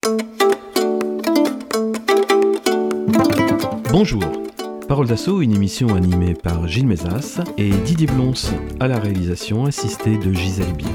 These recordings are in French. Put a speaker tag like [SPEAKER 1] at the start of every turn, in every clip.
[SPEAKER 1] Bonjour, Parole d'Assaut, une émission animée par Gilles Mézas et Didier Blons à la réalisation, assisté de Gisèle Bier.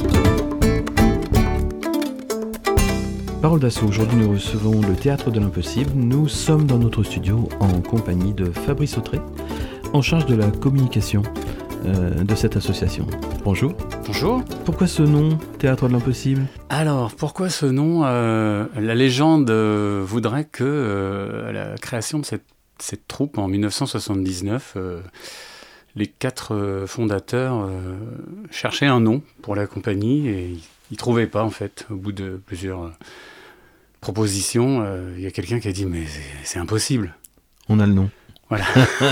[SPEAKER 1] Parole d'Assaut, aujourd'hui nous recevons le Théâtre de l'Impossible. Nous sommes dans notre studio en compagnie de Fabrice Autré, en charge de la communication de cette association. Bonjour.
[SPEAKER 2] Bonjour.
[SPEAKER 1] Pourquoi ce nom, Théâtre de l'Impossible ?
[SPEAKER 2] Alors, pourquoi ce nom ? La légende voudrait que à la création de cette troupe en 1979, les 4 fondateurs cherchaient un nom pour la compagnie et ils ne trouvaient pas en fait. Au bout de plusieurs propositions, il y a quelqu'un qui a dit « mais c'est impossible ».
[SPEAKER 1] On a le nom.
[SPEAKER 2] Voilà.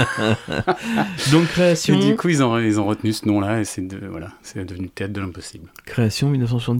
[SPEAKER 1] Donc création.
[SPEAKER 2] Et du coup, ils ont retenu ce nom-là et c'est devenu Théâtre de l'Impossible.
[SPEAKER 1] Création 1979 ?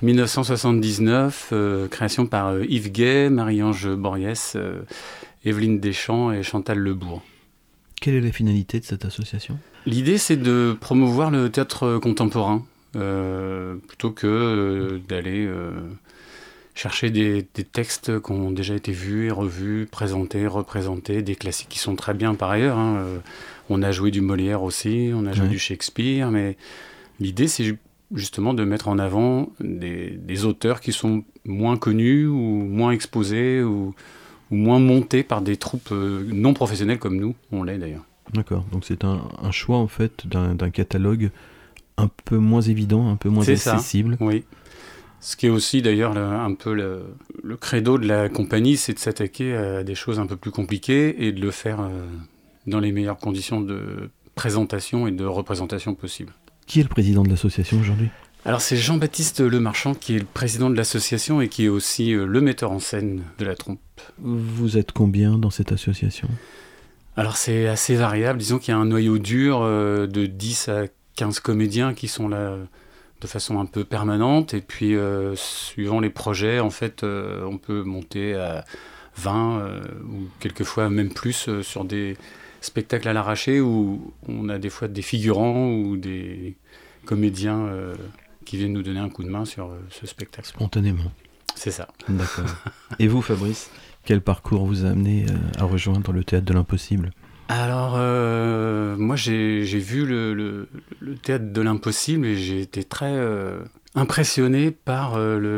[SPEAKER 2] 1979, création par Yves Gay, Marie-Ange Borriès, Evelyne Deschamps et Chantal Lebourg.
[SPEAKER 1] Quelle est la finalité de cette association ?
[SPEAKER 2] L'idée, c'est de promouvoir le théâtre contemporain, plutôt que d'aller chercher des textes qui ont déjà été vus et revus, présentés, représentés, des classiques qui sont très bien par ailleurs. On a joué du Molière aussi, on a joué du Shakespeare, mais l'idée, c'est justement de mettre en avant des auteurs qui sont moins connus ou moins exposés ou moins montés par des troupes non professionnelles comme nous, on l'est d'ailleurs.
[SPEAKER 1] D'accord, donc c'est un choix en fait d'un catalogue un peu moins évident, un peu moins accessible.
[SPEAKER 2] Ça, oui. Ce qui est aussi d'ailleurs un peu le credo de la compagnie, c'est de s'attaquer à des choses un peu plus compliquées et de le faire dans les meilleures conditions de présentation et de représentation possible.
[SPEAKER 1] Qui est le président de l'association aujourd'hui ?
[SPEAKER 2] Alors c'est Jean-Baptiste Lemarchand qui est le président de l'association et qui est aussi le metteur en scène de la troupe.
[SPEAKER 1] Vous êtes combien dans cette association ?
[SPEAKER 2] Alors c'est assez variable, disons qu'il y a un noyau dur de 10 à 15 comédiens qui sont là de façon un peu permanente et puis suivant les projets en fait on peut monter à 20 ou quelquefois même plus sur des spectacles à l'arraché où on a des fois des figurants ou des comédiens qui viennent nous donner un coup de main sur ce spectacle.
[SPEAKER 1] Spontanément.
[SPEAKER 2] C'est ça.
[SPEAKER 1] D'accord. Et vous Fabrice, quel parcours vous a amené à rejoindre le Théâtre de l'Impossible ?
[SPEAKER 2] Alors, moi j'ai vu le Théâtre de l'Impossible et j'ai été très impressionné par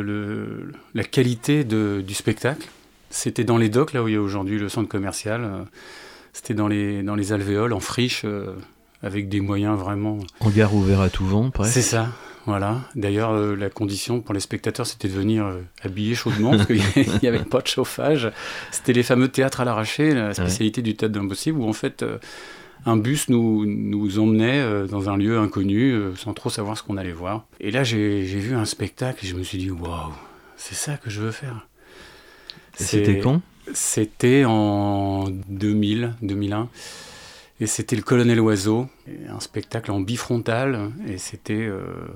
[SPEAKER 2] la qualité du spectacle. C'était dans les docks, là où il y a aujourd'hui le centre commercial. C'était dans les alvéoles, en friche, avec des moyens vraiment...
[SPEAKER 1] Hangar ouvert à tout vent, presque.
[SPEAKER 2] C'est ça, voilà. D'ailleurs, la condition pour les spectateurs, c'était de venir habillés chaudement, parce qu'il n'y avait pas de chauffage. C'était les fameux théâtres à l'arraché, la spécialité du Théâtre de l'Impossible, où en fait, un bus nous emmenait dans un lieu inconnu, sans trop savoir ce qu'on allait voir. Et là, j'ai vu un spectacle et je me suis dit, waouh, c'est ça que je veux faire.
[SPEAKER 1] C'était quand ?
[SPEAKER 2] C'était en 2001. Et c'était le Colonel Oiseau, un spectacle en bifrontal. Et c'était...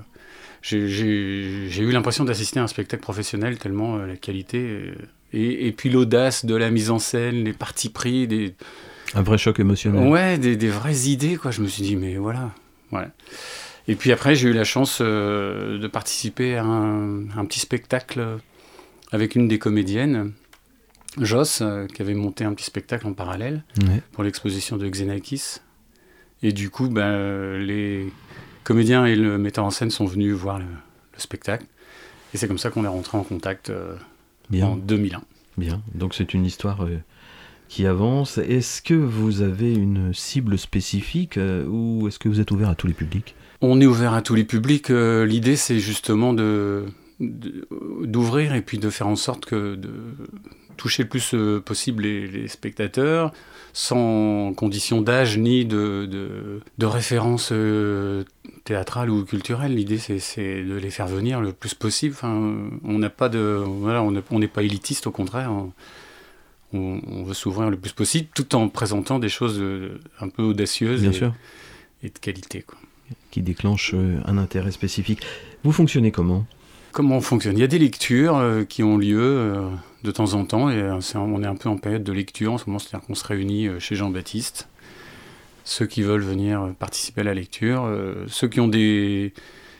[SPEAKER 2] j'ai eu l'impression d'assister à un spectacle professionnel, tellement la qualité... Et puis l'audace de la mise en scène, les partis pris...
[SPEAKER 1] Un vrai choc émotionnel.
[SPEAKER 2] Ouais, des vraies idées, quoi. Je me suis dit, mais voilà. Ouais. Et puis après, j'ai eu la chance de participer à un petit spectacle avec une des comédiennes, Joss, qui avait monté un petit spectacle en parallèle pour l'exposition de Xenakis. Et du coup, les comédiens et le metteur en scène sont venus voir le spectacle. Et c'est comme ça qu'on est rentré en contact en 2001.
[SPEAKER 1] Bien, donc c'est une histoire qui avance. Est-ce que vous avez une cible spécifique ou est-ce que vous êtes ouvert à tous les publics ?
[SPEAKER 2] On est ouvert à tous les publics. L'idée, c'est justement d'ouvrir et puis de faire en sorte de toucher le plus possible les spectateurs, sans condition d'âge ni de référence théâtrale ou culturelle. L'idée, c'est de les faire venir le plus possible. Enfin, on n'est pas élitiste, au contraire. On veut s'ouvrir le plus possible, tout en présentant des choses un peu audacieuses et de qualité, quoi.
[SPEAKER 1] Qui déclenchent un intérêt spécifique. Vous fonctionnez comment ?
[SPEAKER 2] Comment on fonctionne ? Il y a des lectures qui ont lieu de temps en temps, et on est un peu en période de lecture en ce moment, c'est-à-dire qu'on se réunit chez Jean-Baptiste. Ceux qui veulent venir participer à la lecture, ceux qui ont des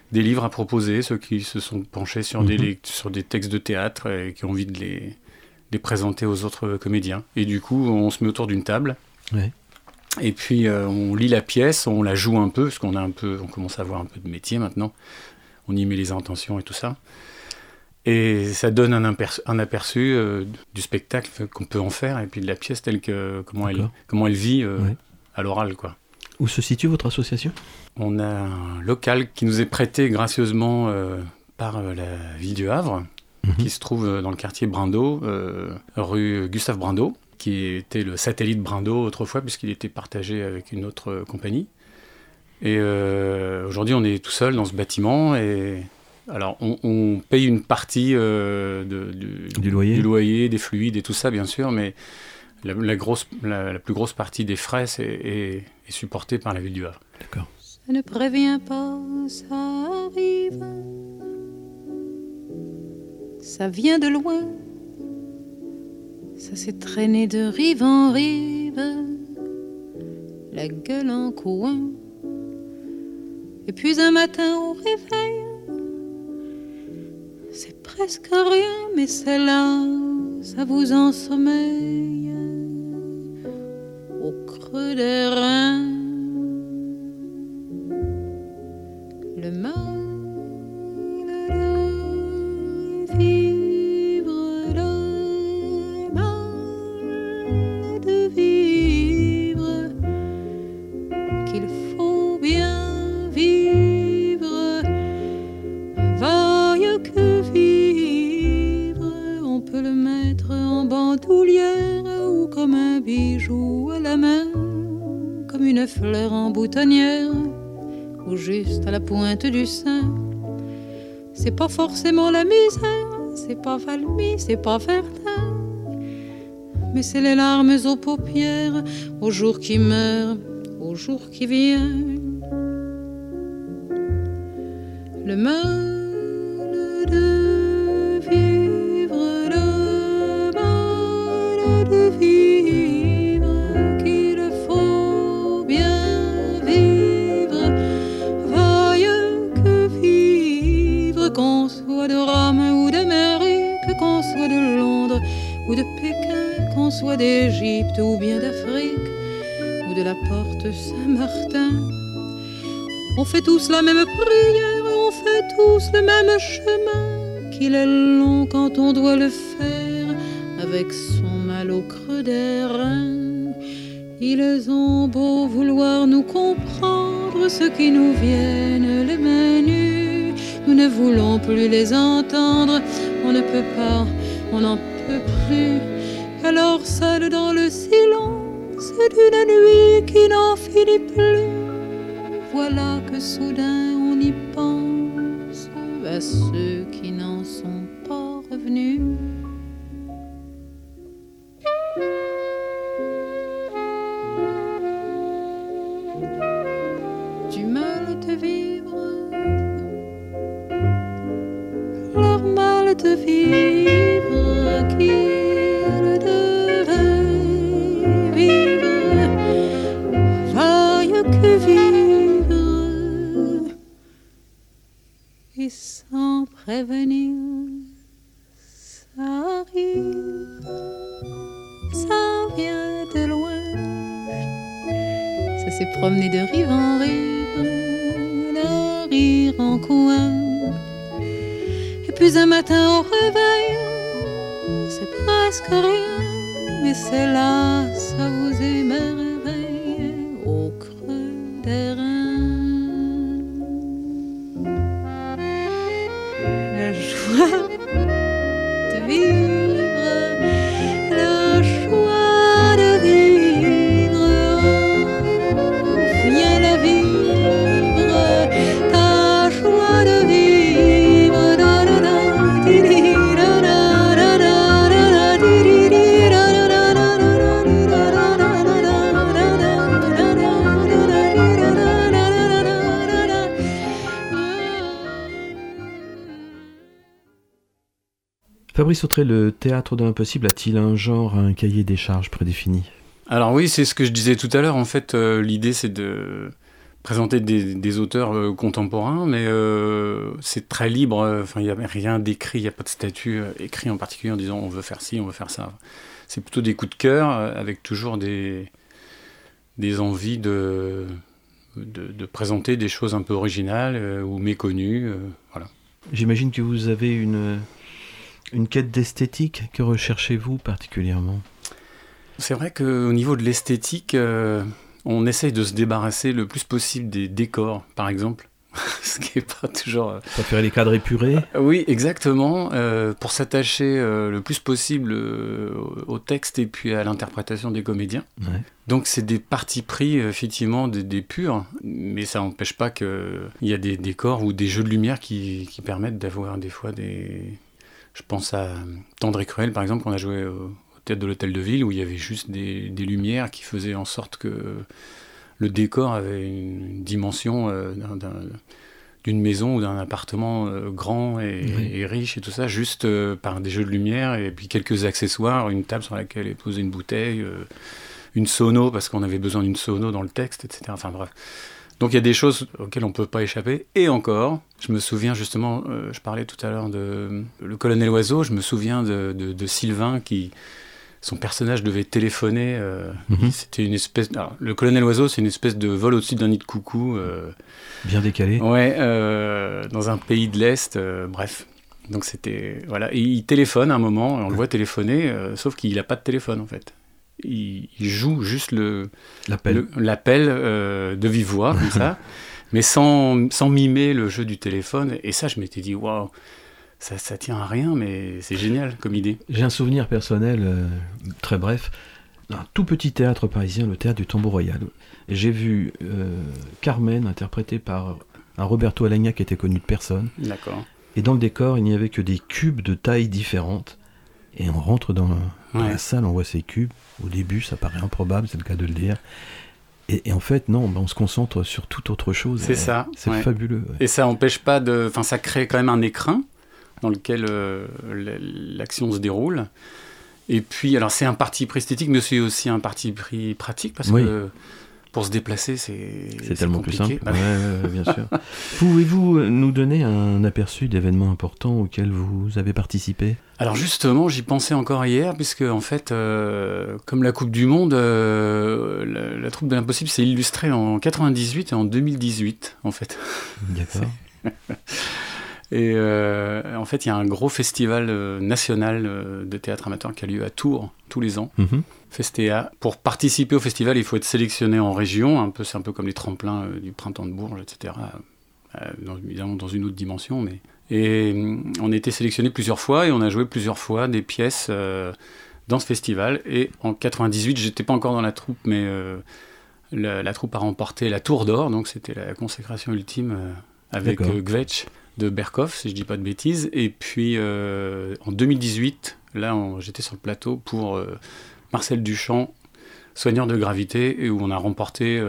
[SPEAKER 2] des livres à proposer, ceux qui se sont penchés sur des textes de théâtre et qui ont envie de les présenter aux autres comédiens. Et du coup, on se met autour d'une table.
[SPEAKER 1] Ouais.
[SPEAKER 2] Et puis, on lit la pièce, on la joue un peu, parce qu'on commence à avoir un peu de métier maintenant. On y met les intentions et tout ça. Et ça donne un aperçu du spectacle qu'on peut en faire, et puis de la pièce comment elle vit à l'oral, quoi.
[SPEAKER 1] Où se situe votre association ?
[SPEAKER 2] On a un local qui nous est prêté gracieusement par la ville du Havre, qui se trouve dans le quartier Brindot, rue Gustave Brindot, qui était le satellite Brindot autrefois, puisqu'il était partagé avec une autre compagnie. Et aujourd'hui, on est tout seul dans ce bâtiment. Et alors, on paye une partie du loyer, des fluides et tout ça, bien sûr, mais la plus grosse partie des frais est supportée par la ville du Havre.
[SPEAKER 1] D'accord.
[SPEAKER 3] Ça ne prévient pas, ça arrive. Ça vient de loin. Ça s'est traîné de rive en rive, la gueule en coin. Et puis un matin au réveil, c'est presque rien, mais c'est là, ça vous ensommeille au creux des reins. Le mal de vivre, le mal de vivre, qu'il faut bien vivre, vaille que vivre. On peut le mettre en bandoulière ou comme un bijou à la main, comme une fleur en boutonnière, ou juste à la pointe du sein. C'est pas forcément la misère, c'est pas Valmy, c'est pas Verdun, mais c'est les larmes aux paupières, au jour qui meurt, au jour qui vient. Le mal de vivre, le mal de vivre, qu'il faut bien vivre, vaille que vivre, qu'on soit de Rome ou d'Amérique, qu'on soit de Londres ou de Pékin, qu'on soit d'Égypte ou bien d'Afrique ou de la porte Saint-Martin. On fait tous la même prière, on fait tous le même chemin, qu'il est long quand on doit le faire, avec son mal au creux des reins. Ils ont beau vouloir nous comprendre, ceux qui nous viennent les mains nues, nous ne voulons plus les entendre, on ne peut pas, on n'en peut plus. Alors seul dans le silence d'une nuit qui n'en finit plus, voilà que soudain on y pense à ceux qui n'en sont pas revenus. Du mal de vivre, leur mal de vivre, qu'ils devaient vivre, vaille que vivre, et sans prévenir, ça arrive, ça vient de loin, ça s'est promené de rive en rive, le rire en coin. Et puis un matin au réveil, c'est presque rien, mais c'est là, ça vous émerveille au creux des reins. La joie de vivre, la joie de vivre, viens la vivre, ta joie de vivre, da da da, di di da da da da da da, di di da da da da da da.
[SPEAKER 1] Fabrice Autré, le théâtre de l'impossible a-t-il un genre, un cahier des charges prédéfini ?
[SPEAKER 2] Alors oui, c'est ce que je disais tout à l'heure. En fait, l'idée, c'est de présenter des auteurs contemporains, mais c'est très libre. Enfin, il n'y a rien d'écrit, il n'y a pas de statut écrit en particulier en disant on veut faire ci, on veut faire ça. C'est plutôt des coups de cœur avec toujours des envies de présenter des choses un peu originales ou méconnues. Voilà.
[SPEAKER 1] J'imagine que vous avez une quête d'esthétique. Que recherchez-vous particulièrement ?
[SPEAKER 2] C'est vrai qu'au niveau de l'esthétique, on essaye de se débarrasser le plus possible des décors, par exemple. Ce qui n'est pas toujours...
[SPEAKER 1] Vous préférez les cadres épurés ?
[SPEAKER 2] Oui, exactement. Pour s'attacher le plus possible au texte et puis à l'interprétation des comédiens.
[SPEAKER 1] Ouais.
[SPEAKER 2] Donc c'est des partis pris, effectivement, des purs, mais ça n'empêche pas qu'il y a des décors ou des jeux de lumière qui permettent d'avoir des fois des... Je pense à Tendre et Cruel, par exemple, qu'on a joué au Théâtre de l'Hôtel de Ville, où il y avait juste des lumières qui faisaient en sorte que le décor avait une dimension d'une maison ou d'un appartement grand et riche et tout ça, juste par des jeux de lumière et puis quelques accessoires, une table sur laquelle est posée une bouteille, une sono, parce qu'on avait besoin d'une sono dans le texte, etc. Enfin bref. Donc il y a des choses auxquelles on ne peut pas échapper. Et encore, je me souviens justement, je parlais tout à l'heure de Le Colonel Oiseau, je me souviens de Sylvain qui... Son personnage devait téléphoner. C'était une espèce... Alors, le Colonel Oiseau, c'est une espèce de vol au-dessus d'un nid de coucou.
[SPEAKER 1] Bien décalé.
[SPEAKER 2] Ouais, dans un pays de l'Est, bref. Donc c'était... Voilà. Et il téléphone à un moment, on le voit téléphoner, sauf qu'il n'a pas de téléphone, en fait. Il joue juste l'appel de vive voix, comme ça, mais sans mimer le jeu du téléphone. Et ça, je m'étais dit, waouh, ça tient à rien, mais c'est génial comme idée.
[SPEAKER 1] J'ai un souvenir personnel, très bref, d'un tout petit théâtre parisien, le théâtre du Tambour Royal. J'ai vu Carmen, interprétée par un Roberto Alagna qui était connu de personne.
[SPEAKER 2] D'accord.
[SPEAKER 1] Et dans le décor, il n'y avait que des cubes de tailles différentes. Et on rentre dans la salle, on voit ces cubes. Au début, ça paraît improbable, c'est le cas de le dire. Et en fait, non, on se concentre sur toute autre chose.
[SPEAKER 2] C'est ça.
[SPEAKER 1] C'est fabuleux. Ouais.
[SPEAKER 2] Et ça n'empêche pas de... Enfin, ça crée quand même un écrin dans lequel l'action se déroule. Et puis, alors c'est un parti pris esthétique, mais c'est aussi un parti pris pratique, parce que pour se déplacer, c'est
[SPEAKER 1] tellement
[SPEAKER 2] compliqué.
[SPEAKER 1] plus simple. Ouais, bien sûr. Pouvez-vous nous donner un aperçu d'événements importants auxquels vous avez participé ?
[SPEAKER 2] Alors justement, j'y pensais encore hier, puisque en fait, comme la Coupe du Monde, la troupe de l'impossible s'est illustrée en 98 et en 2018, en fait.
[SPEAKER 1] D'accord.
[SPEAKER 2] Et en fait, il y a un gros festival national de théâtre amateur qui a lieu à Tours tous les ans, Festéa. Pour participer au festival, il faut être sélectionné en région, c'est un peu comme les tremplins du printemps de Bourges, etc. Évidemment dans une autre dimension, mais... Et on a été sélectionné plusieurs fois et on a joué plusieurs fois des pièces dans ce festival. Et en 98, j'étais pas encore dans la troupe, mais la troupe a remporté la Tour d'Or, donc c'était la consécration ultime avec Gvetsch de Berkhoff, si je dis pas de bêtises. Et puis en 2018, là j'étais sur le plateau pour Marcel Duchamp, Soigneur de gravité, et où on a remporté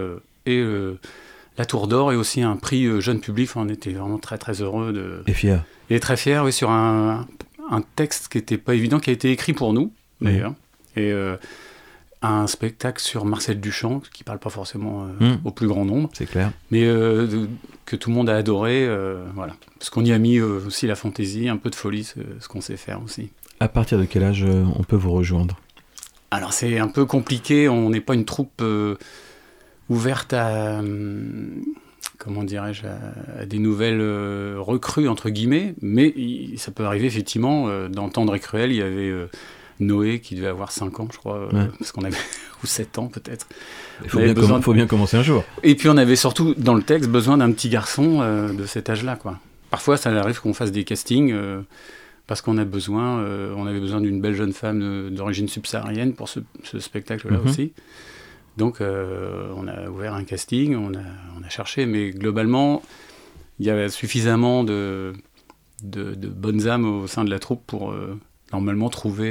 [SPEAKER 2] la Tour d'Or et aussi un prix jeune public. Enfin, on était vraiment très très heureux
[SPEAKER 1] et fier.
[SPEAKER 2] Et très fier, oui, sur un texte qui n'était pas évident, qui a été écrit pour nous d'ailleurs, et un spectacle sur Marcel Duchamp qui parle pas forcément au plus grand nombre,
[SPEAKER 1] c'est clair,
[SPEAKER 2] mais que tout le monde a adoré, voilà, parce qu'on y a mis aussi la fantaisie, un peu de folie, ce qu'on sait faire aussi.
[SPEAKER 1] À partir de quel âge on peut vous rejoindre ?
[SPEAKER 2] Alors c'est un peu compliqué, on n'est pas une troupe ouverte à, comment dirais-je, à des nouvelles recrues, entre guillemets, mais ça peut arriver effectivement. Dans Tendre et Cruel, il y avait Noé qui devait avoir 5 ans, je crois, parce qu'on avait, ou 7 ans peut-être.
[SPEAKER 1] Il faut bien commencer un jour.
[SPEAKER 2] Et puis on avait surtout, dans le texte, besoin d'un petit garçon de cet âge-là, quoi. Parfois, ça arrive qu'on fasse des castings parce qu'on a besoin, on avait besoin d'une belle jeune femme d'origine subsaharienne pour ce spectacle-là aussi. Donc, on a ouvert un casting, on a cherché, mais globalement, il y a suffisamment de bonnes âmes au sein de la troupe pour normalement trouver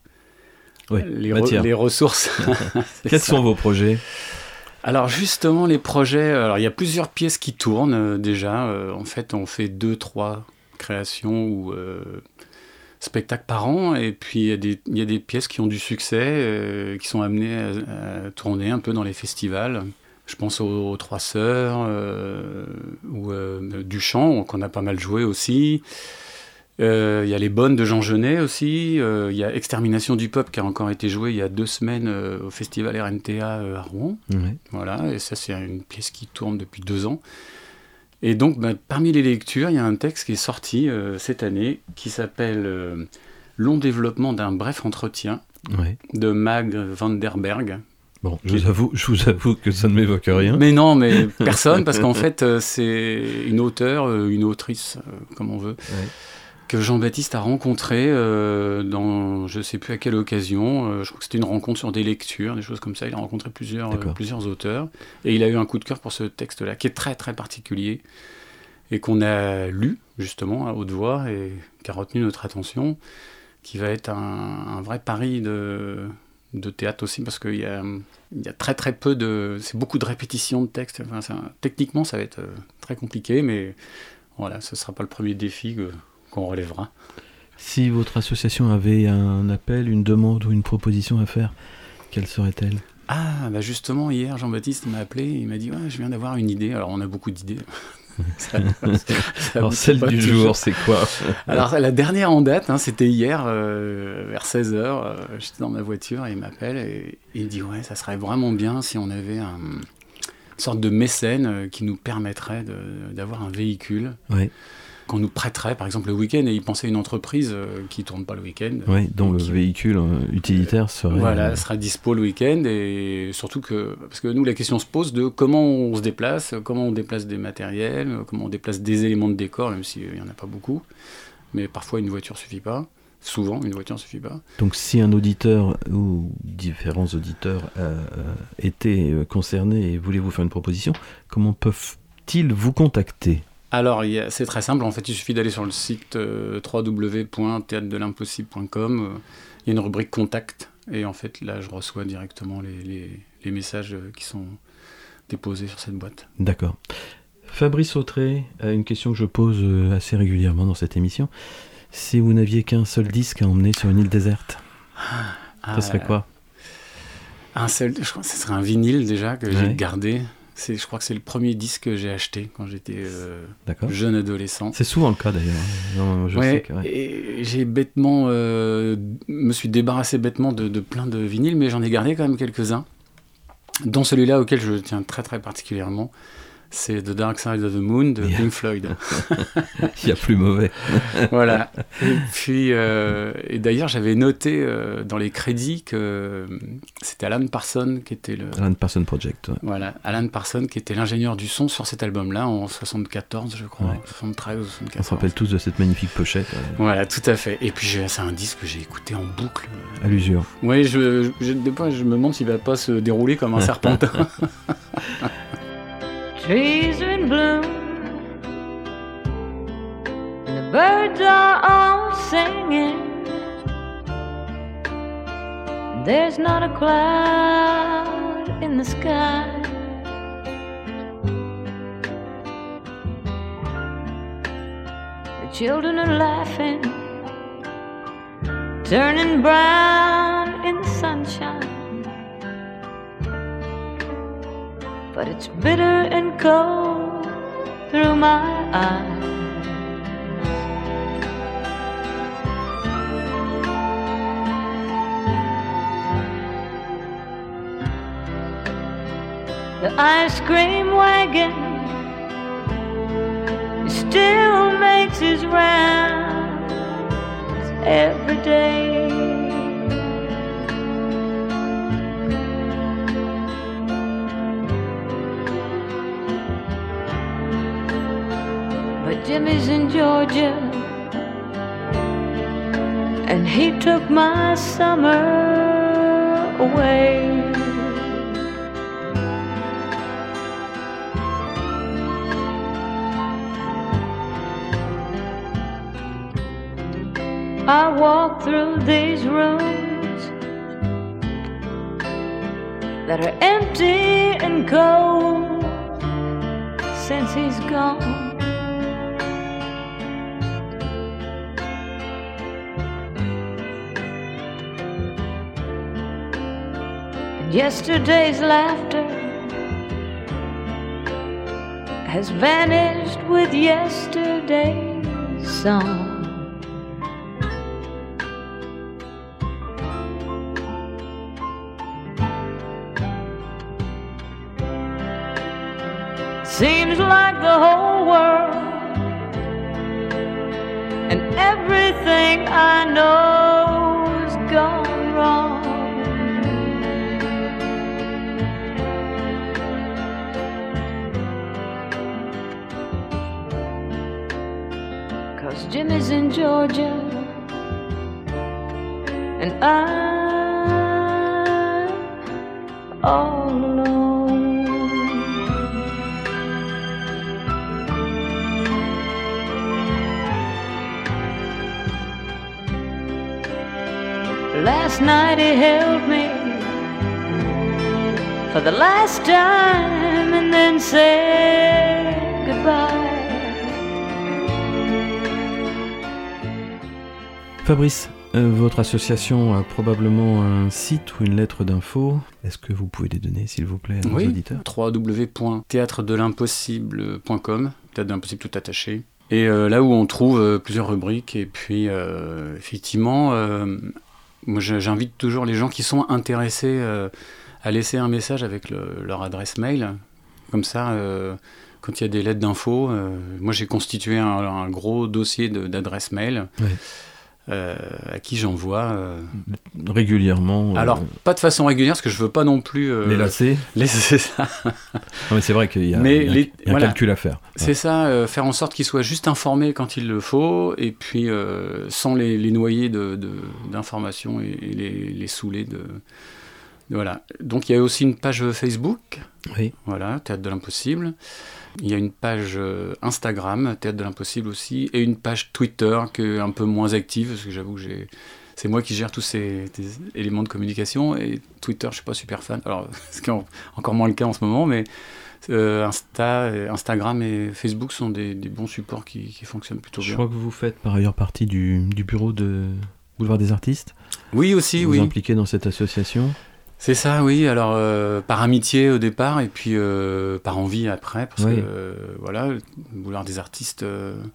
[SPEAKER 2] les ressources.
[SPEAKER 1] Quels sont vos projets ?
[SPEAKER 2] Alors, justement, les projets... Alors, il y a plusieurs pièces qui tournent déjà. En fait, on fait 2-3 créations ou... spectacles par an, et puis il y a des pièces qui ont du succès, qui sont amenées à tourner un peu dans les festivals. Je pense aux Trois Sœurs, ou Duchamp, qu'on a pas mal joué aussi. Il y a Les Bonnes de Jean Genet aussi. Il y a Extermination du Peuple qui a encore été joué il y a 2 semaines au festival RNTA à Rouen.
[SPEAKER 1] Ouais.
[SPEAKER 2] Voilà, et ça c'est une pièce qui tourne depuis 2 ans. Et donc parmi les lectures, il y a un texte qui est sorti cette année qui s'appelle Long développement d'un bref entretien
[SPEAKER 1] Ouais.
[SPEAKER 2] de Mag van der Berg.
[SPEAKER 1] Bon, je vous avoue que ça ne m'évoque rien.
[SPEAKER 2] Mais non, mais personne, parce qu'en fait, c'est une auteure, une autrice, comme on veut,
[SPEAKER 1] Ouais.
[SPEAKER 2] que Jean-Baptiste a rencontré dans je ne sais plus à quelle occasion. Je crois que c'était une rencontre sur des lectures, des choses comme ça. Il a rencontré plusieurs auteurs. Et il a eu un coup de cœur pour ce texte-là, qui est très, très particulier, et qu'on a lu, justement, à haute voix, et qui a retenu notre attention, qui va être un vrai pari de théâtre aussi, parce qu'il y a très très peu de... C'est beaucoup de répétitions de textes. Enfin, techniquement, ça va être très compliqué, mais voilà, ce ne sera pas le premier défi qu'on relèvera.
[SPEAKER 1] Si votre association avait un appel, une demande ou une proposition à faire, quelle serait-elle ?
[SPEAKER 2] Ah, bah justement, hier, Jean-Baptiste m'a appelé, il m'a dit « Ouais, je viens d'avoir une idée. » Alors, on a beaucoup d'idées.
[SPEAKER 1] Alors, celle du jour, c'est quoi ?
[SPEAKER 2] Alors, la dernière en date, c'était hier, vers 16h. J'étais dans ma voiture et il m'appelle et il dit « Ouais, ça serait vraiment bien si on avait une sorte de mécène qui nous permettrait d'avoir un véhicule.
[SPEAKER 1] Ouais.
[SPEAKER 2] Qu'on nous prêterait, par exemple, le week-end. » Et il pensait à une entreprise qui ne tourne pas le week-end.
[SPEAKER 1] Oui, dont le véhicule utilitaire serait...
[SPEAKER 2] Voilà, sera dispo le week-end. Et surtout parce que nous, la question se pose de comment on se déplace, comment on déplace des matériels, comment on déplace des éléments de décor, même s'il n'y en a pas beaucoup. Mais parfois, une voiture ne suffit pas. Souvent, une voiture ne suffit pas.
[SPEAKER 1] Donc, si un auditeur ou différents auditeurs étaient concernés et voulaient vous faire une proposition, comment peuvent-ils vous contacter ?
[SPEAKER 2] Alors, c'est très simple. En fait, il suffit d'aller sur le site www.theatredelimpossible.com. Il y a une rubrique contact. Et en fait, là, je reçois directement les messages qui sont déposés sur cette boîte.
[SPEAKER 1] D'accord. Fabrice Autré a une question que je pose assez régulièrement dans cette émission. Si vous n'aviez qu'un seul disque à emmener sur une île déserte, ça serait quoi ?
[SPEAKER 2] Je crois que ce serait un vinyle déjà que j'ai gardé. Je crois que c'est le premier disque que j'ai acheté quand j'étais jeune adolescent.
[SPEAKER 1] C'est souvent le cas d'ailleurs. Non,
[SPEAKER 2] et j'ai bêtement, me suis débarrassé bêtement de plein de vinyles, mais j'en ai gardé quand même quelques-uns, dont celui-là auquel je tiens très très particulièrement. C'est The Dark Side of the Moon de Pink Floyd.
[SPEAKER 1] Il y a plus mauvais.
[SPEAKER 2] Voilà. Et puis, et d'ailleurs, j'avais noté dans les crédits que c'était Alan Parsons qui était
[SPEAKER 1] Alan Parsons Project. Ouais.
[SPEAKER 2] Voilà, Alan Parsons qui était l'ingénieur du son sur cet album-là en 74, je crois, 73 ou 74.
[SPEAKER 1] On se rappelle tous de cette magnifique pochette.
[SPEAKER 2] Voilà, tout à fait. Et puis, c'est un disque que j'ai écouté en boucle.
[SPEAKER 1] À l'usure.
[SPEAKER 2] Oui, des fois, je me demande s'il va pas se dérouler comme un serpentin.
[SPEAKER 3] Trees are in bloom, and the birds are all singing. There's not a cloud in the sky. The children are laughing, turning brown in the sunshine. But it's bitter and cold through my eyes. The ice cream wagon still makes his rounds every day. Jimmy's in Georgia, and he took my summer away. I walk through these rooms that are empty and cold since he's gone. Yesterday's laughter has vanished with yesterday's song. Seems like the whole world and everything I know's gone wrong. 'Cause Jimmy's in Georgia and I'm all alone. Last night he held me for the last time and then said goodbye.
[SPEAKER 1] Fabrice, votre association a probablement un site ou une lettre d'info. Est-ce que vous pouvez les donner, s'il vous plaît, à nos auditeurs ?
[SPEAKER 2] www.théâtredelimpossible.com, Théâtre de l'impossible tout attaché. Et là où on trouve plusieurs rubriques. Et puis, effectivement... moi, j'invite toujours les gens qui sont intéressés à laisser un message avec leur adresse mail. Comme ça, quand il y a des lettres d'infos, moi j'ai constitué un gros dossier d'adresse mail à qui j'envoie.
[SPEAKER 1] Régulièrement.
[SPEAKER 2] Alors, pas de façon régulière, parce que je veux pas non plus...
[SPEAKER 1] les lasser.
[SPEAKER 2] C'est ça.
[SPEAKER 1] Non, mais c'est vrai qu'il y a, un calcul à faire.
[SPEAKER 2] C'est ça, faire en sorte qu'ils soient juste informés quand il le faut, et puis sans les noyer d'informations et les saouler de... Voilà. Donc il y a aussi une page Facebook, voilà, Théâtre de l'Impossible. Il y a une page Instagram, Théâtre de l'Impossible aussi, et une page Twitter qui est un peu moins active, parce que j'avoue que c'est moi qui gère tous ces éléments de communication, et Twitter, je suis pas super fan. Alors, c'est encore moins le cas en ce moment, mais Instagram et Facebook sont des bons supports qui fonctionnent plutôt bien.
[SPEAKER 1] Je crois que vous faites par ailleurs partie du bureau de Boulevard des Artistes.
[SPEAKER 2] Oui, aussi,
[SPEAKER 1] vous impliquez dans cette association.
[SPEAKER 2] C'est ça, oui. Alors, par amitié au départ, et puis par envie après, parce que, voilà, le Boulevard des Artistes,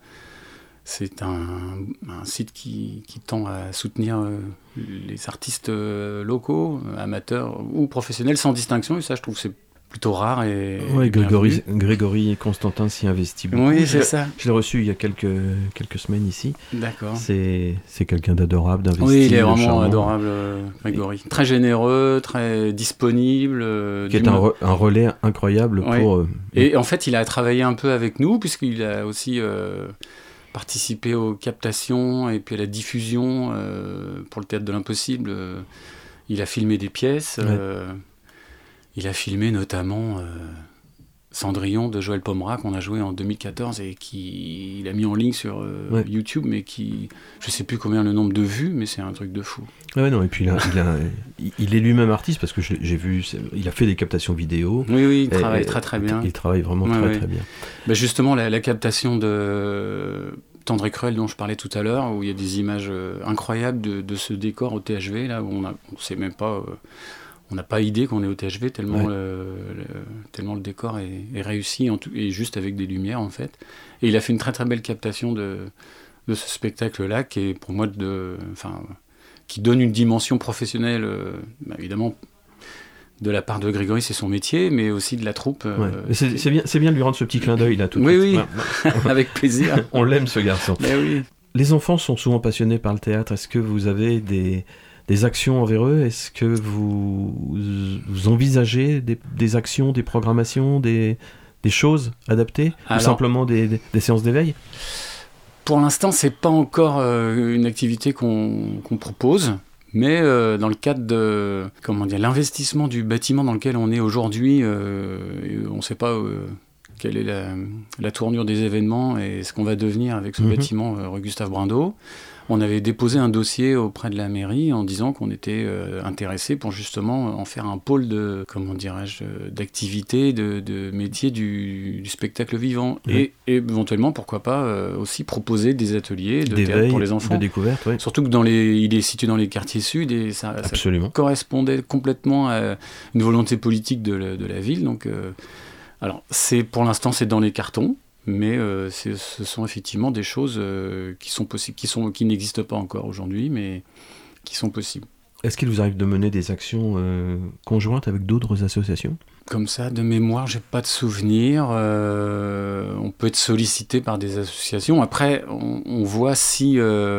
[SPEAKER 2] c'est un site qui tend à soutenir les artistes locaux, amateurs ou professionnels, sans distinction, et ça, je trouve que c'est plutôt rare.
[SPEAKER 1] Oui, Grégory Constantin s'y investit beaucoup.
[SPEAKER 2] Oui, c'est ça.
[SPEAKER 1] Je l'ai reçu il y a quelques semaines ici.
[SPEAKER 2] D'accord.
[SPEAKER 1] C'est quelqu'un d'adorable, d'investi.
[SPEAKER 2] Oui, il est vraiment adorable, Grégory. Très généreux, très disponible.
[SPEAKER 1] Qui est un relais incroyable pour...
[SPEAKER 2] Et en fait, il a travaillé un peu avec nous, puisqu'il a aussi participé aux captations et puis à la diffusion pour le Théâtre de l'Impossible. Il a filmé des pièces. Il a filmé notamment Cendrillon de Joël Pomera qu'on a joué en 2014 et qu'il a mis en ligne sur YouTube, mais qui, je sais plus combien le nombre de vues, mais c'est un truc de fou.
[SPEAKER 1] Ouais, non, et puis il est lui-même artiste, parce que j'ai vu, il a fait des captations vidéo.
[SPEAKER 2] Oui, il travaille très bien.
[SPEAKER 1] Il travaille vraiment très bien.
[SPEAKER 2] Bah justement, la captation de Tendre et Cruel dont je parlais tout à l'heure, où il y a des images incroyables de ce décor au THV, là où on sait même pas... on n'a pas idée qu'on est au THV, tellement le décor est réussi, et juste avec des lumières, en fait. Et il a fait une très très belle captation de ce spectacle-là, qui est pour moi qui donne une dimension professionnelle, évidemment, de la part de Grégory, c'est son métier, mais aussi de la troupe.
[SPEAKER 1] C'est bien de lui rendre ce petit clin d'œil, là, tout de suite.
[SPEAKER 2] Oui, avec plaisir.
[SPEAKER 1] On l'aime, ce garçon.
[SPEAKER 2] Mais oui.
[SPEAKER 1] Les enfants sont souvent passionnés par le théâtre. Est-ce que vous avez des actions envers eux? Est-ce que vous envisagez des actions, des programmations, des choses adaptées? Ou simplement des séances d'éveil?
[SPEAKER 2] Pour l'instant, c'est pas encore une activité qu'on propose, mais dans le cadre de l'investissement du bâtiment dans lequel on est aujourd'hui, on ne sait pas quelle est la tournure des événements et ce qu'on va devenir avec ce bâtiment rue Gustave Brindot. On avait déposé un dossier auprès de la mairie en disant qu'on était intéressé pour justement en faire un pôle d'activité, de métier du spectacle vivant. Et éventuellement, pourquoi pas, aussi proposer des ateliers de théâtre pour les enfants.
[SPEAKER 1] De découverte, oui.
[SPEAKER 2] Surtout que il est situé dans les quartiers sud et ça correspondait complètement à une volonté politique de la ville. Donc Alors, pour l'instant, c'est dans les cartons, mais ce sont effectivement des choses qui sont possibles, qui n'existent pas encore aujourd'hui, mais qui sont possibles.
[SPEAKER 1] Est-ce qu'il vous arrive de mener des actions conjointes avec d'autres associations ?
[SPEAKER 2] Comme ça, de mémoire, j'ai pas de souvenir. On peut être sollicité par des associations. Après, on voit si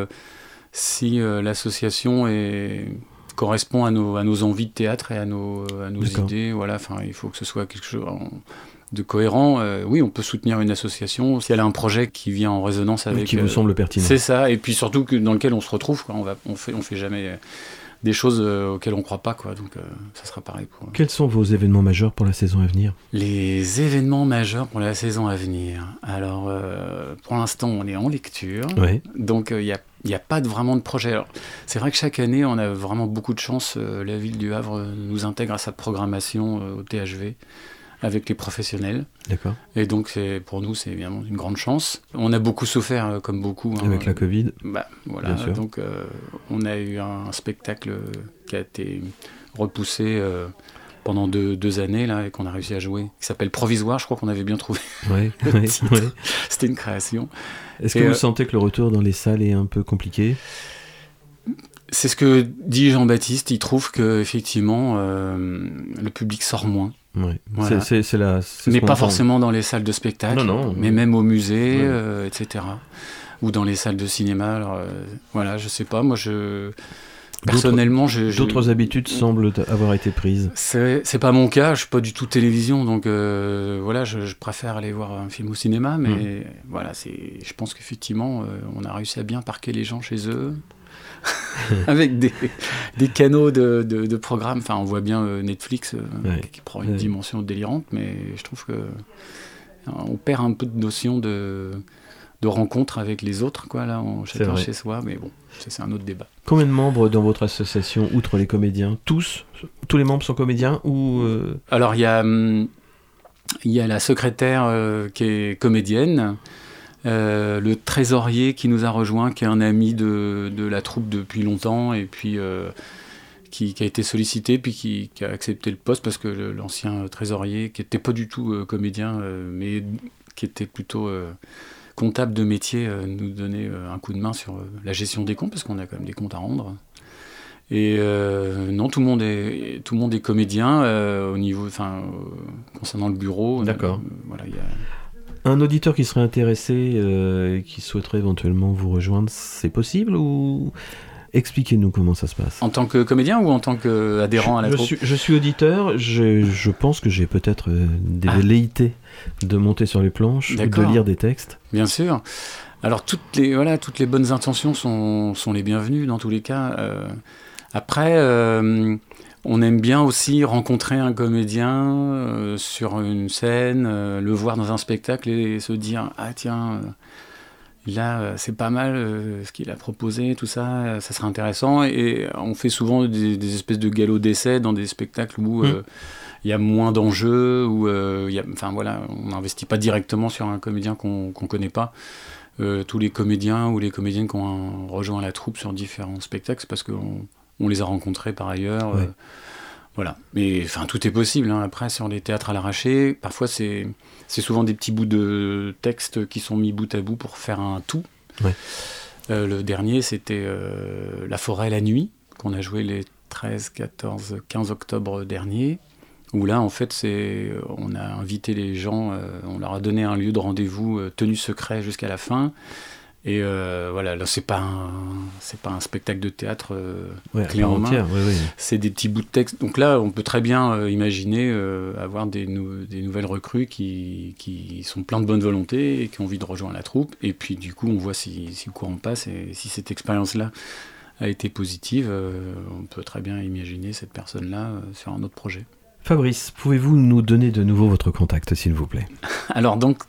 [SPEAKER 2] l'association correspond à nos envies de théâtre et à nos idées. Voilà. Enfin, il faut que ce soit quelque chose de cohérent. Oui, on peut soutenir une association si elle a un projet qui vient en résonance avec...
[SPEAKER 1] Qui vous semble pertinent.
[SPEAKER 2] C'est ça. Et puis surtout dans lequel on se retrouve. Quoi. On fait jamais... des choses auxquelles on ne croit pas, quoi. Donc ça sera pareil pour...
[SPEAKER 1] Quels sont vos événements majeurs pour la saison à venir ?
[SPEAKER 2] Les événements majeurs pour la saison à venir. Alors, pour l'instant, on est en lecture, donc il n'y a pas vraiment de projet. Alors, c'est vrai que chaque année, on a vraiment beaucoup de chance. La ville du Havre nous intègre à sa programmation au THV, avec les professionnels. D'accord. Et donc, pour nous, c'est évidemment une grande chance. On a beaucoup souffert, comme beaucoup.
[SPEAKER 1] Avec la Covid.
[SPEAKER 2] Voilà. Donc, on a eu un spectacle qui a été repoussé pendant deux années, là, et qu'on a réussi à jouer, qui s'appelle Provisoire. Je crois qu'on avait bien trouvé.
[SPEAKER 1] Oui.
[SPEAKER 2] C'était une création.
[SPEAKER 1] Est-ce que vous sentez que le retour dans les salles est un peu compliqué ?
[SPEAKER 2] C'est ce que dit Jean-Baptiste. Il trouve qu'effectivement, le public sort moins.
[SPEAKER 1] Oui.
[SPEAKER 2] Voilà.
[SPEAKER 1] Mais
[SPEAKER 2] pas forcément dans les salles de spectacle, mais même au musée, etc. Ou dans les salles de cinéma. Alors, voilà, je sais pas. Moi, personnellement,
[SPEAKER 1] d'autres habitudes semblent avoir été prises.
[SPEAKER 2] C'est pas mon cas. Je suis pas du tout télévision, donc voilà, je préfère aller voir un film au cinéma. Mais voilà, je pense qu'effectivement, on a réussi à bien parquer les gens chez eux. Avec des canaux de programmes. Enfin, on voit bien Netflix qui prend une dimension délirante, mais je trouve que on perd un peu de notion de rencontre avec les autres, quoi, là, chacun chez soi, mais bon, ça, c'est un autre débat.
[SPEAKER 1] Combien de membres dans votre association, outre les comédiens ? Tous les membres sont comédiens ou
[SPEAKER 2] Alors, il y a la secrétaire qui est comédienne, le trésorier qui nous a rejoint, qui est un ami de la troupe depuis longtemps, et puis qui a été sollicité, puis qui a accepté le poste, parce que l'ancien trésorier, qui n'était pas du tout comédien, mais qui était plutôt comptable de métier, nous donnait un coup de main sur la gestion des comptes, parce qu'on a quand même des comptes à rendre. Et non, tout le monde est comédien au niveau, concernant le bureau.
[SPEAKER 1] D'accord.
[SPEAKER 2] Voilà,
[SPEAKER 1] Un auditeur qui serait intéressé, qui souhaiterait éventuellement vous rejoindre, c'est possible ou expliquez-nous comment ça se passe.
[SPEAKER 2] En tant que comédien ou en tant qu'adhérent à la troupe ?
[SPEAKER 1] Je suis auditeur, je pense que j'ai peut-être des velléités de monter sur les planches, ou de lire des textes.
[SPEAKER 2] Bien sûr. Alors toutes les bonnes intentions sont les bienvenues dans tous les cas. Après, on aime bien aussi rencontrer un comédien sur une scène, le voir dans un spectacle et se dire « Ah tiens, là c'est pas mal ce qu'il a proposé, tout ça, ça serait intéressant ». Et on fait souvent des espèces de galops d'essai dans des spectacles où il y a moins d'enjeux, où on n'investit pas directement sur un comédien qu'on connaît pas. Tous les comédiens ou les comédiennes qui ont rejoint la troupe sur différents spectacles, c'est parce qu'on les a rencontrés par ailleurs. Voilà. Mais tout est possible. Après, sur les théâtres à l'arraché, parfois c'est souvent des petits bouts de texte qui sont mis bout à bout pour faire un tout. Ouais. Le dernier, c'était La forêt, la nuit, qu'on a joué les 13, 14, 15 octobre dernier. Où là, en fait, on a invité les gens, on leur a donné un lieu de rendez-vous tenu secret jusqu'à la fin. Et voilà, là, c'est pas un spectacle de théâtre clé en main. C'est des petits bouts de texte. Donc là, on peut très bien imaginer avoir des nouvelles recrues qui sont plein de bonne volonté et qui ont envie de rejoindre la troupe. Et puis, du coup, on voit si le courant passe et si cette expérience-là a été positive, on peut très bien imaginer cette personne-là sur un autre projet.
[SPEAKER 1] Fabrice, pouvez-vous nous donner de nouveau votre contact, s'il vous plaît ?
[SPEAKER 2] Alors donc,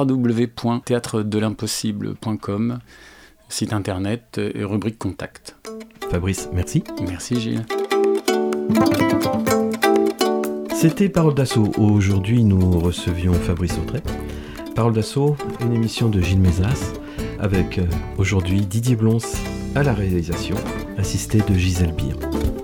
[SPEAKER 2] www.théâtredelimpossible.com, site internet et rubrique contact.
[SPEAKER 1] Fabrice, merci.
[SPEAKER 2] Merci Gilles.
[SPEAKER 1] C'était Parole d'Assaut. Aujourd'hui, nous recevions Fabrice Autret. Parole d'Assaut, une émission de Gilles Mézas, avec aujourd'hui Didier Blons à la réalisation, assisté de Gisèle Beer.